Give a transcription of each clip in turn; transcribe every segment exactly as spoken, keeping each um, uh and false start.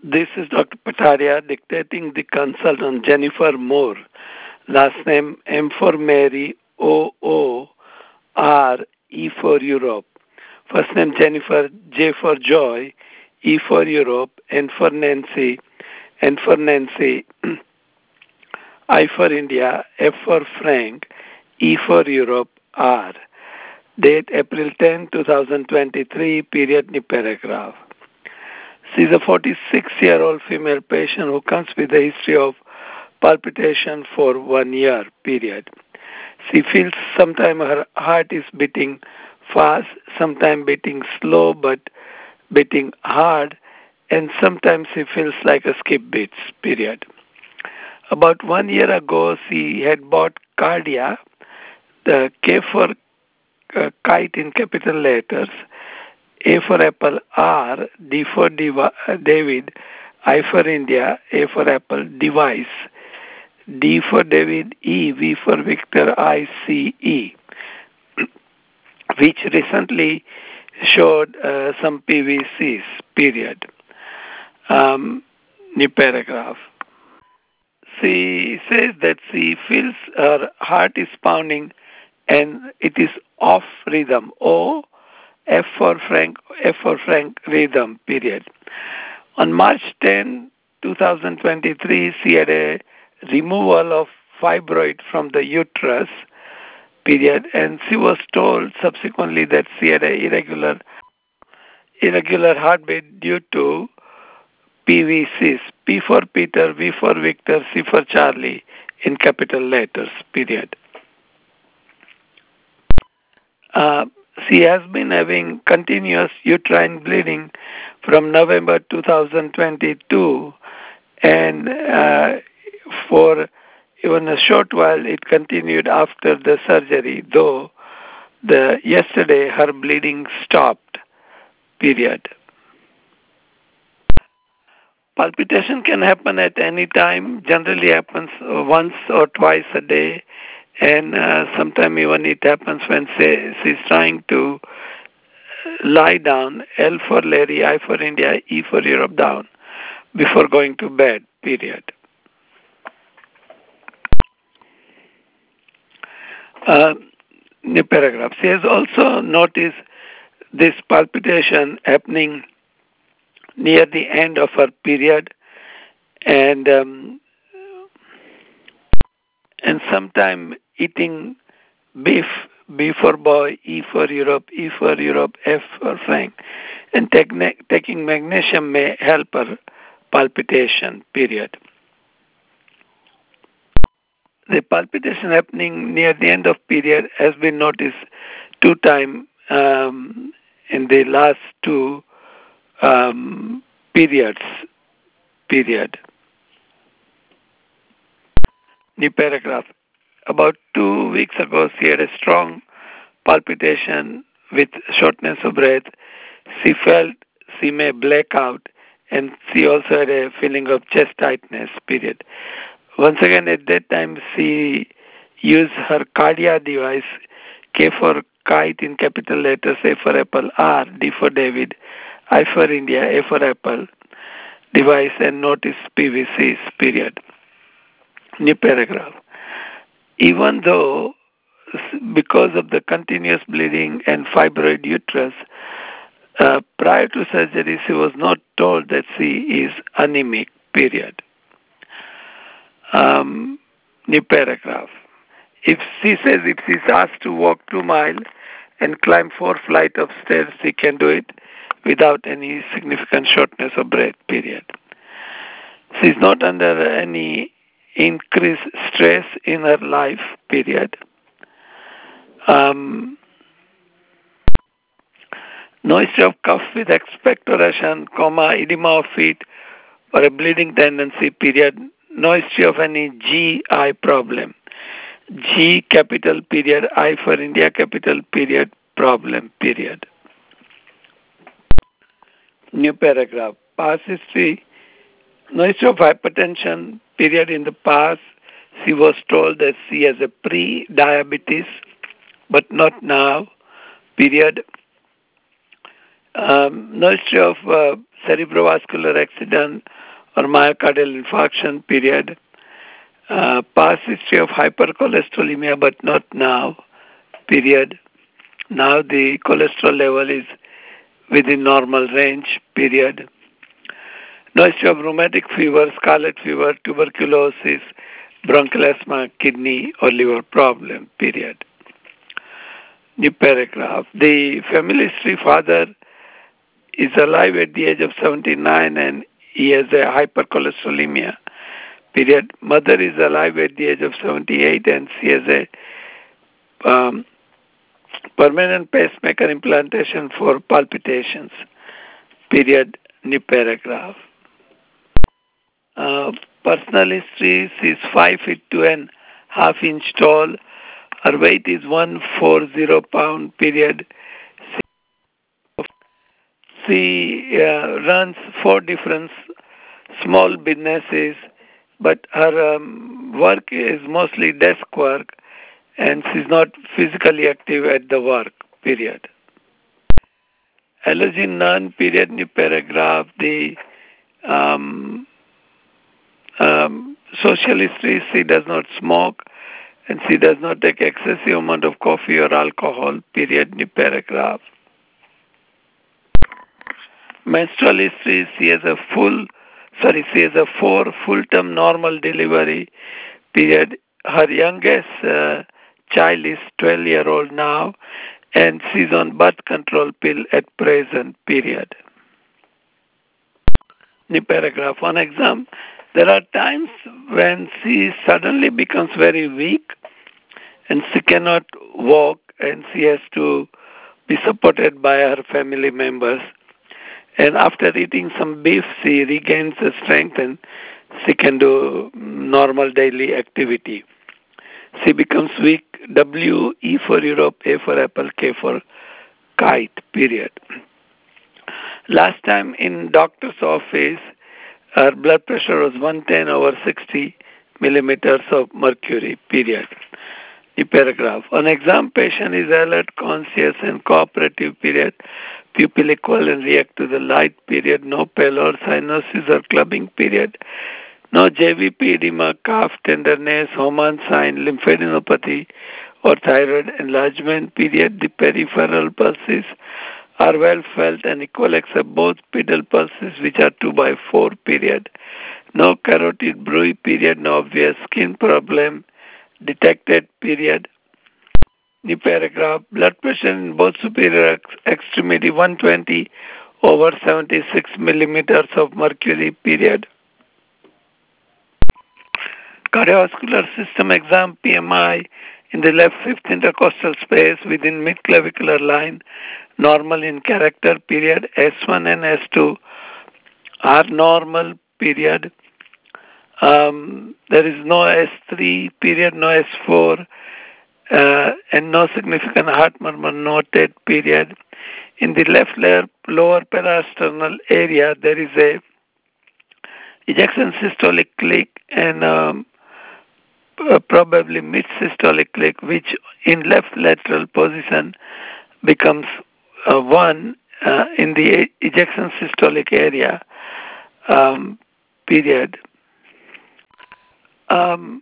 This is Doctor Pataria dictating the consultant Jennifer Moore. Last name M for Mary, O O R, E for Europe. First name Jennifer, J for Joy, E for Europe, N for Nancy, N for Nancy, I for India, F for Frank, E for Europe, R. Date April tenth, twenty twenty-three, period new paragraph. She is a forty-six-year-old female patient who comes with a history of palpitation for one year, period. She feels sometimes her heart is beating fast, sometimes beating slow but beating hard, and sometimes she feels like a skip beats, period. About one year ago, she had bought Cardia, the K for uh, kite in capital letters, A for Apple, R, D for Diva, uh, David, I for India, A for Apple, device, D for David, E, V for Victor, I, C, E, which recently showed uh, some P V Cs, period. Um, new paragraph. She says that she feels her heart is pounding and it is off rhythm. O, F for Frank, F for Frank rhythm, period. On March tenth, twenty twenty-three, she had a removal of fibroid from the uterus, period, and she was told subsequently that she had a irregular irregular heartbeat due to P V Cs, P for Peter, V for Victor, C for Charlie in capital letters, period. Uh, she has been having continuous uterine bleeding from November twenty twenty-two, and uh, for even a short while it continued after the surgery, though the yesterday her bleeding stopped, period. Palpitation can happen at any time, generally happens once or twice a day, and uh, sometimes even it happens when say, she's trying to lie down, L for Larry, I for India, E for Europe down, before going to bed, period. Uh, new paragraph. She has also noticed this palpitation happening near the end of her period, and um, and sometime eating beef, B for boy, E for Europe, E for Europe, F for Frank, and take, taking magnesium may help her palpitation, period. The palpitation happening near the end of period has been noticed two times um, in the last two um, periods, period. New paragraph. About two weeks ago, she had a strong palpitation with shortness of breath. She felt she may black out, and she also had a feeling of chest tightness, period. Once again, at that time, she used her Cardia device, K for kite in capital letters, A for Apple, R, D for David, I for India, A for Apple, device, and notice P V Cs, period. New paragraph. Even though, because of the continuous bleeding and fibroid uterus, uh, prior to surgery, she was not told that she is anemic, period. Um, new paragraph. If she says if she's asked to walk two miles and climb four flights of stairs, she can do it without any significant shortness of breath, period. She's not under any increased stress in her life, period. Um, no history of cough with expectoration, comma, edema of feet, or a bleeding tendency, period. No history of any G I problem. G capital period, I for India capital period, problem, period. New paragraph. Past history. No history of hypertension, period. In the past, she was told that she has a pre-diabetes, but not now, period. Um, no history of uh, cerebrovascular accident or myocardial infarction, period. Uh, past history of hypercholesterolemia, but not now, period. Now the cholesterol level is within normal range, period. No history of rheumatic fever, scarlet fever, tuberculosis, bronchial asthma, kidney or liver problem, period. New paragraph. The family history: father is alive at the age of seventy-nine and he has a hypercholesterolemia, period. Mother is alive at the age of seventy-eight and she has a um, permanent pacemaker implantation for palpitations, period. New paragraph. Uh, personal history: she is five feet two and half inch tall. Her weight is one hundred forty pound, period. She uh, runs four different small businesses, but her um, work is mostly desk work and she's not physically active at the work, period. Allergy none, period. New paragraph. The um, um, social history: she does not smoke and she does not take excessive amount of coffee or alcohol, period. New paragraph. Menstrual history: she has a full, sorry, she has a four full-term normal delivery, period. Her youngest uh, child is twelve year old now and she's on birth control pill at present, period. New paragraph. On exam, there are times when she suddenly becomes very weak and she cannot walk and she has to be supported by her family members. And after eating some beef, she regains the strength and she can do normal daily activity. She becomes weak. W, E for Europe, A for apple, K for kite, period. Last time in doctor's office, her blood pressure was one ten over sixty millimeters of mercury, period. The paragraph. An exam patient is alert, conscious and cooperative, period. Pupil equal and react to the light, period. No pallor, cyanosis or clubbing, period. No J V P, edema, calf tenderness, Homan sign, lymphadenopathy or thyroid enlargement, period. The peripheral pulses are well felt and equal except both pedal pulses which are two by four, period. No carotid bruit, period. No obvious skin problem detected, period. New paragraph. Blood pressure in both superior extremity one twenty over seventy-six millimeters of mercury, period. Cardiovascular system exam, P M I in the left fifth intercostal space within mid-clavicular line, normal in character, period. S one and S two are normal, period. Um, there is no S three, period, no S four, uh, and no significant heart murmur noted, period. In the left layer, lower parasternal area, there is a ejection systolic click and um, uh, probably mid-systolic click, which in left lateral position becomes uh, one uh, in the ejection systolic area, um, period. Um,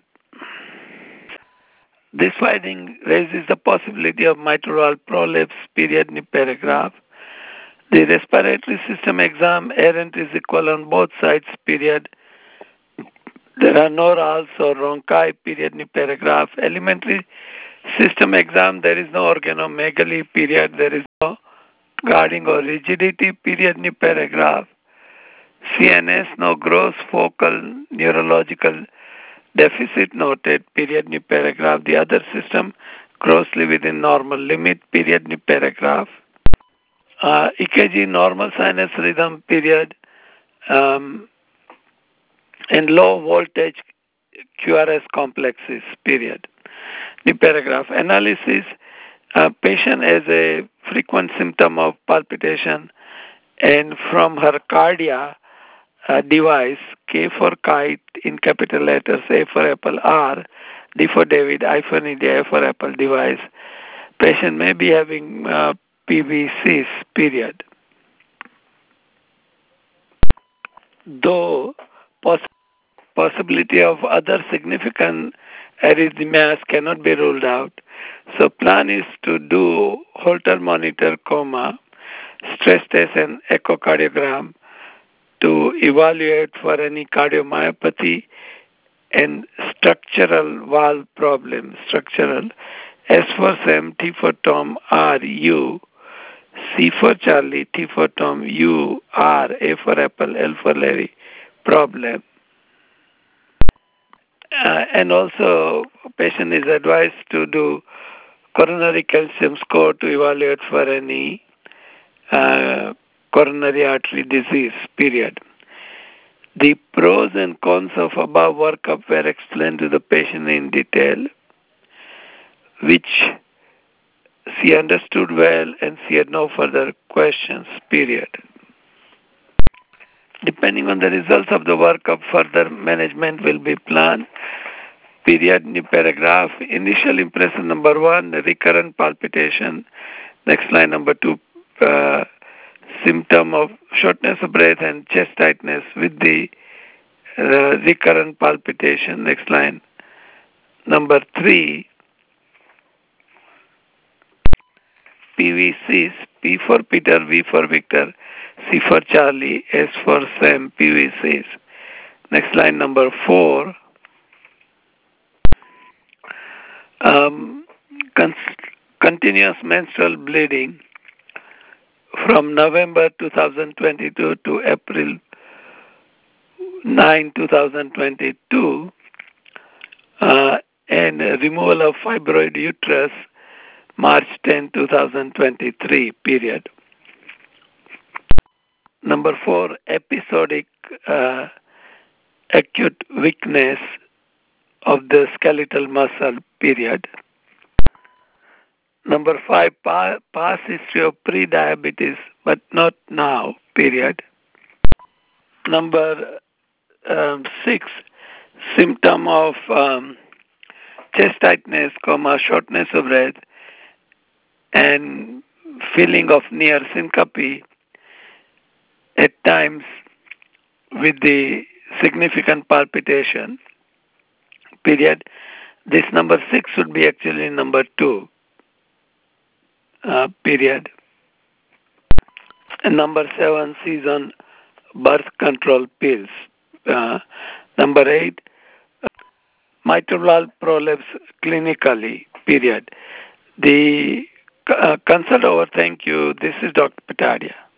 this finding raises the possibility of mitral prolapse, period. New paragraph. The respiratory system exam, errant is equal on both sides, period. There are no rals or rhonchi, period. New paragraph. Alimentary system exam, there is no organomegaly, period. There is no guarding or rigidity, period. New paragraph. C N S, no gross focal neurological deficit noted, period. New paragraph. The other system grossly within normal limit, period. New paragraph. Uh, E K G, normal sinus rhythm, period. Um, and low voltage Q R S complexes, period. The paragraph. Analysis: uh, patient has a frequent symptom of palpitation and from her cardia uh, device, K for kite in capital letters, A for apple, R, D for David, I for India, A for apple device, patient may be having uh, P V Cs, period. though poss- possibility of other significant arrhythmias cannot be ruled out. So plan is to do Holter monitor coma, stress test and echocardiogram to evaluate for any cardiomyopathy and structural valve problem. Structural S for Sam, T for Tom, R, U, C for Charlie, T for Tom, U, R, A for Apple, L for Larry problem. Uh, and also, patient is advised to do coronary calcium score to evaluate for any uh, coronary artery disease, period. The pros and cons of above workup were explained to the patient in detail, which she understood well and she had no further questions, period. Depending on the results of the workup, further management will be planned. Period, new paragraph. Initial impression number one, recurrent palpitation. Next line number two, uh, symptom of shortness of breath and chest tightness with the uh, recurrent palpitation. Next line number three, P V Cs, P for Peter, V for Victor, C for Charlie, S for Sam, P V Cs. Next line number four, um, cons- continuous menstrual bleeding from November twenty twenty-two to April ninth, twenty twenty-two, uh, and removal of fibroid uterus March tenth, twenty twenty-three, period. Number four, episodic uh, acute weakness of the skeletal muscle, period. Number five, pa- past history of pre-diabetes, but not now, period. Number um, six, symptom of um, chest tightness, comma, shortness of breath, and feeling of near syncope at times with the significant palpitation, period. This number six should be actually number two, uh, period. And number seven, season birth control pills. Uh, number eight, mitral valve prolapse clinically, period. The uh, consult over, thank you. This is Doctor Patadia.